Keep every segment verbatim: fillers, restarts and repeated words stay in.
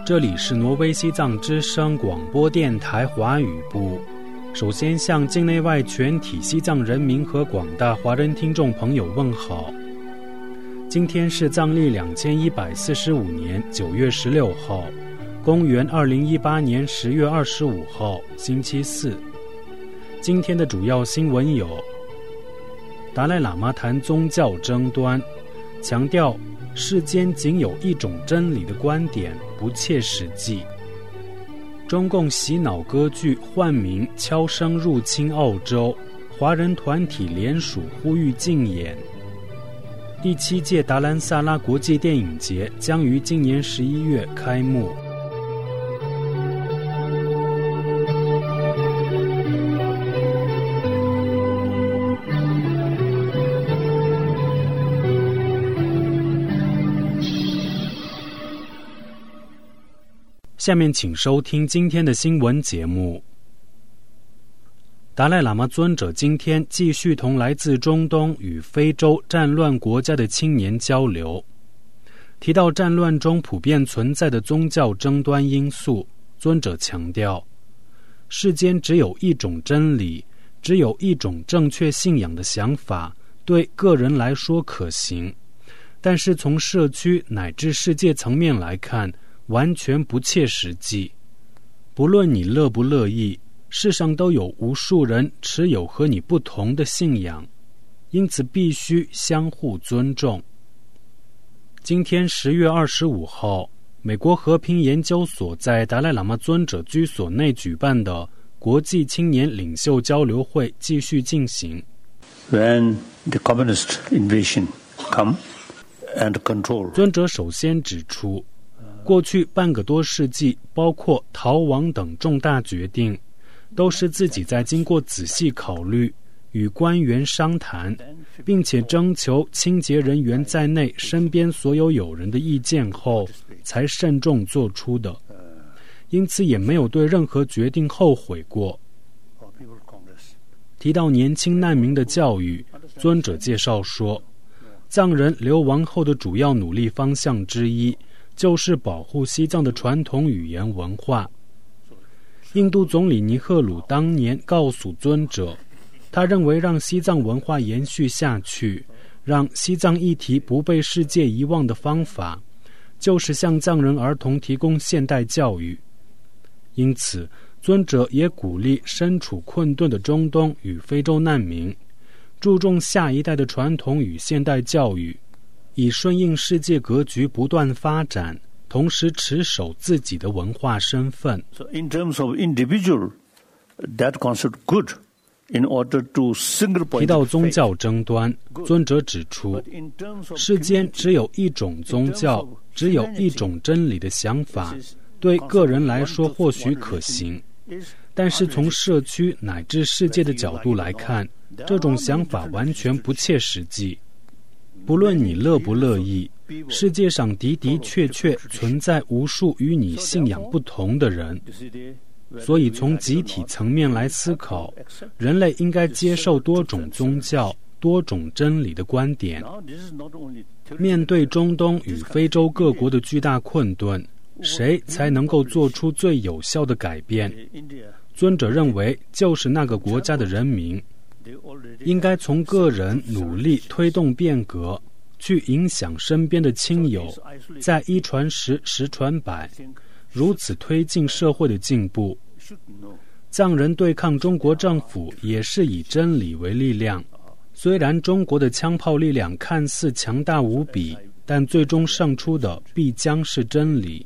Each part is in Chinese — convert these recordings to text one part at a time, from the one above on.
这里是挪威西藏之声广播电台华语部。首先向境内外全体西藏人民和广大华人听众朋友问好。今天是藏历两千一百四十五年九月十六号，公元二零一八年十月二十五号，星期四。今天的主要新闻有：达赖喇嘛谈宗教争端，强调世间仅有一种真理的观点不切实际。中共洗脑割据换名悄声入侵澳洲，华人团体联署呼吁禁演。第七届达兰萨拉国际电影节将于今年十一月开幕。下面请收听今天的新闻节目。达赖喇嘛尊者今天继续同来自中东与非洲战乱国家的青年交流，提到战乱中普遍存在的宗教争端因素，尊者强调，世间只有一种真理，只有一种正确信仰的想法，对个人来说可行，但是从社区乃至世界层面来看，完全不切实际。不论你乐不乐意，世上都有无数人持有和你不同的信仰，因此必须相互尊重。今天十月二十五号，美国和平研究所在达赖喇嘛尊者居所内举办的国际青年领袖交流会继续进行。 When the communist invasion come and control， 尊者首先指出，过去半个多世纪，包括逃亡等重大决定，都是自己在经过仔细考虑，与官员商谈，并且征求清洁人员在内身边所有友人的意见后，才慎重做出的，因此也没有对任何决定后悔过。提到年轻难民的教育，尊者介绍说，藏人流亡后的主要努力方向之一就是保护西藏的传统语言文化。印度总理尼赫鲁当年告诉尊者，他认为让西藏文化延续下去，让西藏议题不被世界遗忘的方法，就是向藏人儿童提供现代教育。因此，尊者也鼓励身处困顿的中东与非洲难民，注重下一代的传统与现代教育，以顺应世界格局不断发展，同时持守自己的文化身份。 So in terms of individual, that concept good in order to single point。 提到宗教争端，尊者指出，世间只有一种宗教，只有一种真理的想法，对个人来说或许可行，但是从社区乃至世界的角度来看，这种想法完全不切实际。不论你乐不乐意，世界上的的确确存在无数与你信仰不同的人，所以从集体层面来思考，人类应该接受多种宗教、多种真理的观点。面对中东与非洲各国的巨大困顿，谁才能够做出最有效的改变？尊者认为，就是那个国家的人民。应该从个人努力推动变革，去影响身边的亲友，在一传十，十传百，如此推进社会的进步。藏人对抗中国政府也是以真理为力量，虽然中国的枪炮力量看似强大无比，但最终胜出的必将是真理。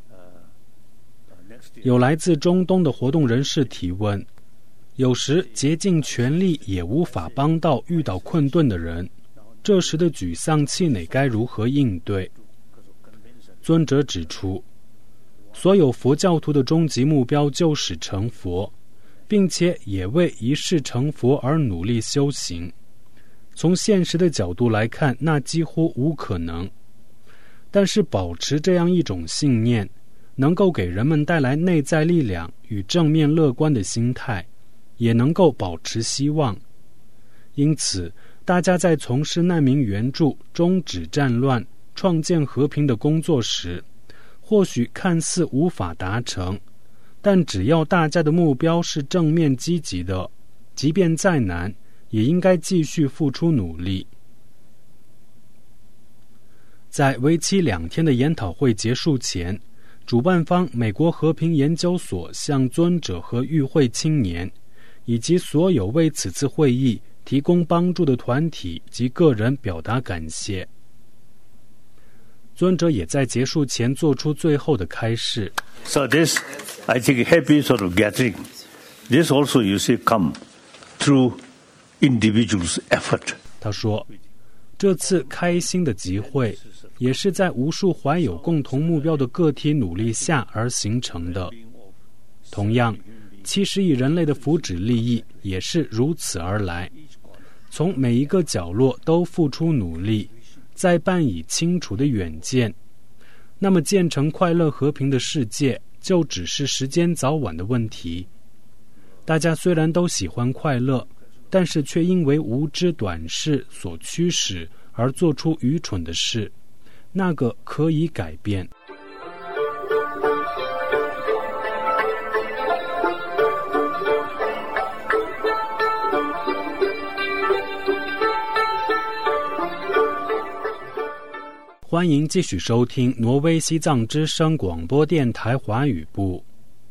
有来自中东的活动人士提问，有时竭尽全力也无法帮到遇到困顿的人，这时的沮丧气馁该如何应对？尊者指出，所有佛教徒的终极目标就是成佛，并且也为一世成佛而努力修行。从现实的角度来看，那几乎无可能。但是保持这样一种信念，能够给人们带来内在力量与正面乐观的心态，也能够保持希望。因此，大家在从事难民援助、终止战乱、创建和平的工作时， 或许看似无法达成，但只要大家的目标是正面积极的，即便再难，也应该继续付出努力。在为期两天的研讨会结束前，主办方美国和平研究所向尊者和与会青年以及所有为此次会议提供帮助的团体及个人表达感谢。尊者也在结束前做出最后的开示。 So this, I think, happy sort of gathering, this also you see come through individuals' effort. 他说，这次开心的集会也是在无数怀有共同目标的个体努力下而形成的。同样，七十亿人类的福祉利益也是如此而来，从每一个角落都付出努力，再伴以清楚的远见，那么建成快乐和平的世界就只是时间早晚的问题。大家虽然都喜欢快乐，但是却因为无知短视所驱使而做出愚蠢的事，那个可以改变。欢迎继续收听挪威西藏之声广播电台华语部。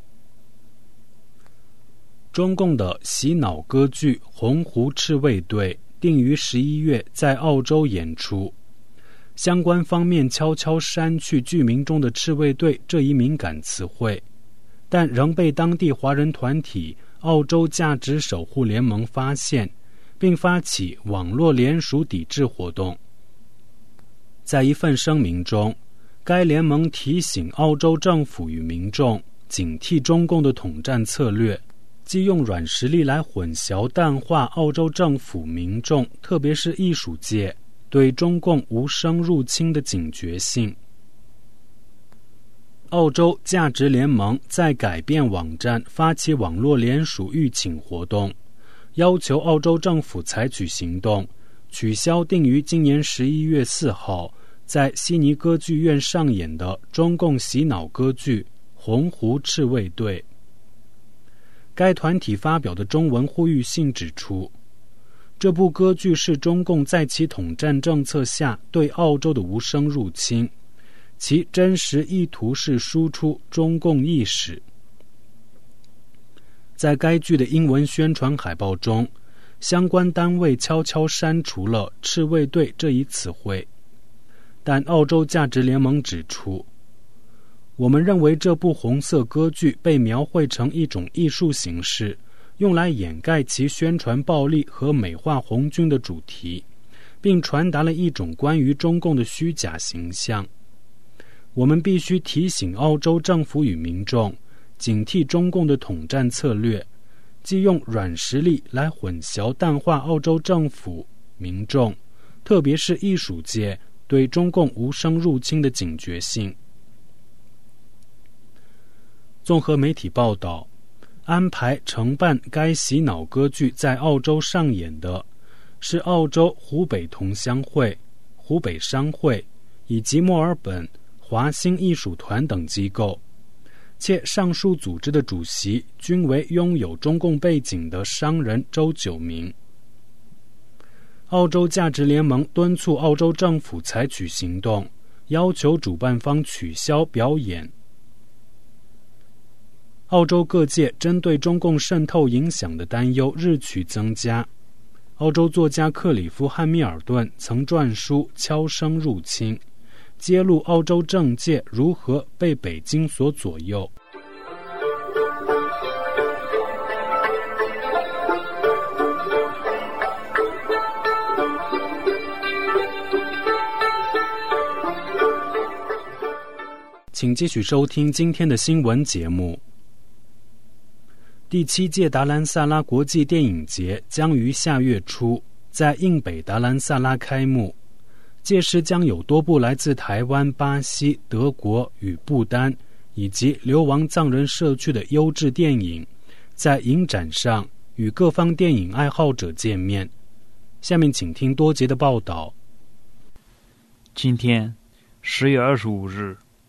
中共的洗脑歌剧《红湖赤卫队》定于十一月在澳洲演出，相关方面悄悄删去剧名中的赤卫队这一敏感词汇，但仍被当地华人团体澳洲价值守护联盟发现，并发起网络联署抵制活动。在一份声明中，该联盟提醒澳洲政府与民众警惕中共的统战策略，即用软实力来混淆淡化澳洲政府民众，特别是艺术界对中共无声入侵的警觉性。澳洲价值联盟在改变网站发起网络联署预请活动，要求澳洲政府采取行动，取消定于今年十一月四号在悉尼歌剧院上演的中共洗脑歌剧《红湖赤卫队》。该团体发表的中文呼吁信指出，这部歌剧是中共在其统战政策下对澳洲的无声入侵，其真实意图是输出中共意识。在该剧的英文宣传海报中，相关单位悄悄删除了赤卫队这一词汇，但澳洲价值联盟指出，我们认为这部红色歌剧被描绘成一种艺术形式，用来掩盖其宣传暴力和美化红军的主题，并传达了一种关于中共的虚假形象。我们必须提醒澳洲政府与民众警惕中共的统战策略，即用软实力来混淆淡化澳洲政府、民众，特别是艺术界对中共无声入侵的警觉性。综合媒体报道，安排承办该洗脑歌剧在澳洲上演的是澳洲湖北同乡会、湖北商会以及墨尔本华兴艺术团等机构，且上述组织的主席均为拥有中共背景的商人周九明。澳洲价值联盟敦促澳洲政府采取行动，要求主办方取消表演。澳洲各界针对中共渗透影响的担忧日趋增加。澳洲作家克里夫·汉密尔顿曾撰书《悄声入侵》，揭露澳洲政界如何被北京所左右。请继续收听今天的新闻节目。第七届达兰萨拉国际电影节将于下月初在印北达兰萨拉开幕，届时将有多部来自台湾、巴西、德国与不丹以及流亡藏人社区的优质电影在影展上与各方电影爱好者见面。下面请听多杰的报道。 今天十月二十五日，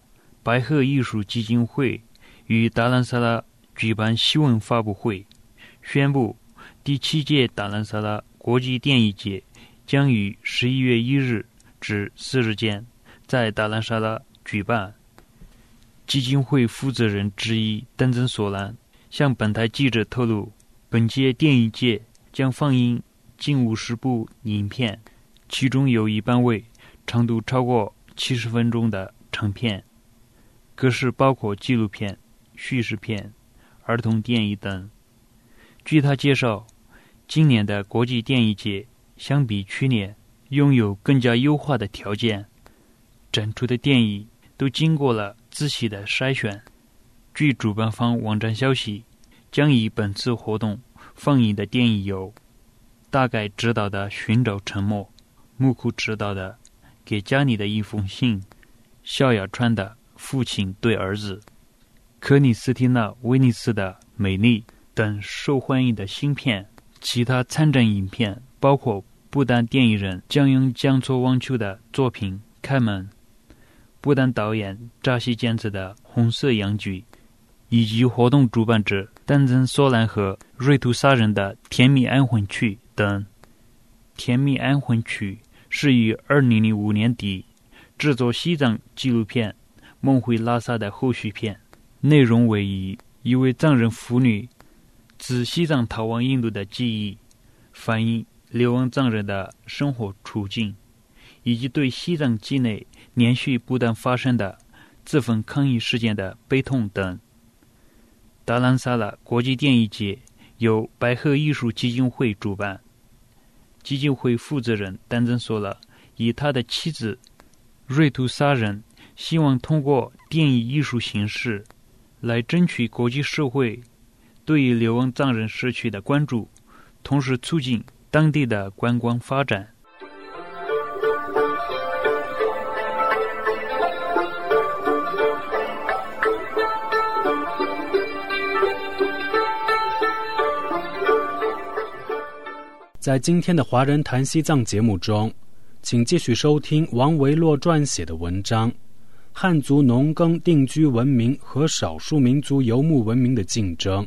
白鹤艺术基金会于达兰萨拉举办新闻发布会，宣布第七届达兰萨拉国际电影节将于十一月一日至四日间在达兰萨拉举办。基金会负责人之一登真索兰向本台记者透露，本届电影节将放映近五十部影片，其中有一半为长度超过七十分钟的长片，格式包括纪录片、叙事片、儿童电影等。据他介绍，今年的国际电影节相比去年拥有更加优化的条件，展出的电影都经过了仔细的筛选。据主办方网站消息，将以本次活动放映的电影有大概执导的《寻找沉默》，木库执导的《给家里的一封信》，萧亚川的《父亲对儿子》，克里斯蒂娜·威尼斯的《美丽》等受欢迎的新片。其他参展影片包括不丹电影人江永江措旺秋的作品《开门》，不丹导演扎西坚子的《红色洋菊》，以及活动主办者丹真索兰和瑞图萨人的《甜蜜安魂曲》等。《甜蜜安魂曲》是于二零零五年底制作西藏纪录片《梦回拉萨》的后续片，内容为以一位藏人妇女自西藏逃亡印度的记忆，反映流亡藏人的生活处境，以及对西藏境内连续不断发生的自焚抗议事件的悲痛等。达兰萨拉国际电影节由白鹤艺术基金会主办，基金会负责人丹真索拉以他的妻子瑞图萨人希望通过电影艺术形式来争取国际社会对于流亡藏人社区的关注，同时促进当地的观光发展。 在今天的华人谈西藏节目中，请继续收听王维洛撰写的文章《汉族农耕定居文明和少数民族游牧文明的竞争》。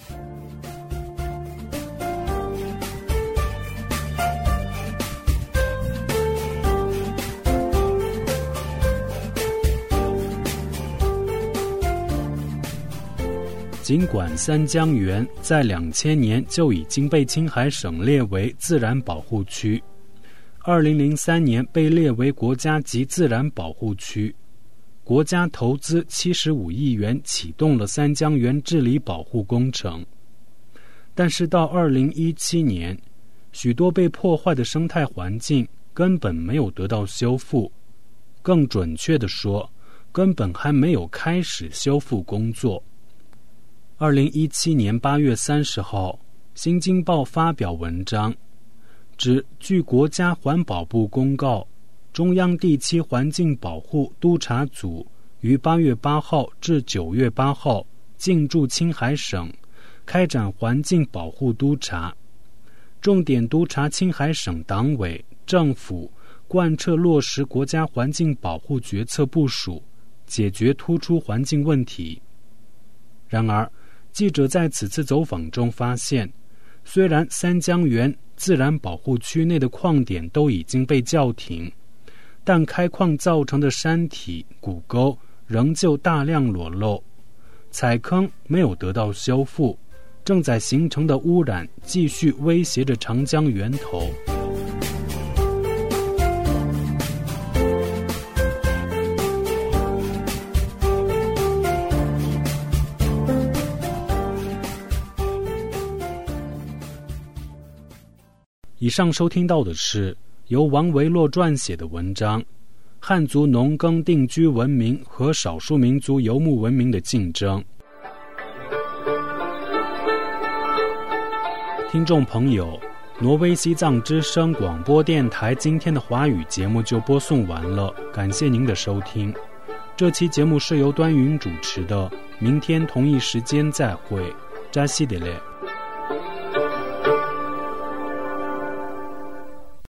尽管三江源在两千年就已经被青海省列为自然保护区，二零零三年被列为国家级自然保护区，国家投资七十五亿元启动了三江源治理保护工程。但是到二零一七年，许多被破坏的生态环境根本没有得到修复，更准确地说，根本还没有开始修复工作。二零一七年八月三十号，《新京报》发表文章，指据国家环保部公告，中央第七环境保护督察组于八月八号至九月八号进驻青海省，开展环境保护督察，重点督察青海省党委政府贯彻落实国家环境保护决策部署，解决突出环境问题。然而，记者在此次走访中发现，虽然三江源自然保护区内的矿点都已经被叫停，但开矿造成的山体谷沟仍旧大量裸露，采坑没有得到修复，正在形成的污染继续威胁着长江源头。以上收听到的是由王维洛撰写的文章《汉族农耕定居文明和少数民族游牧文明的竞争》。听众朋友，挪威西藏之声广播电台今天的华语节目就播送完了，感谢您的收听。这期节目是由端云主持的，明天同一时间再会，扎西德勒。